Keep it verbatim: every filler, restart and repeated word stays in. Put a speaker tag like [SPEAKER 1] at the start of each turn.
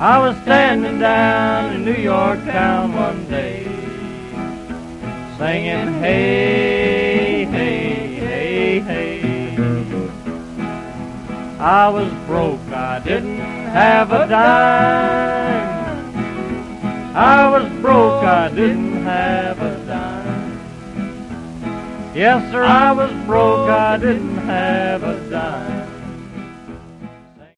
[SPEAKER 1] I was standing down in New York town one day, singing, hey, hey, hey, hey. I was broke, I didn't have a dime. I was broke, I didn't have a dime. Yes, sir, I was broke, I didn't have a dime.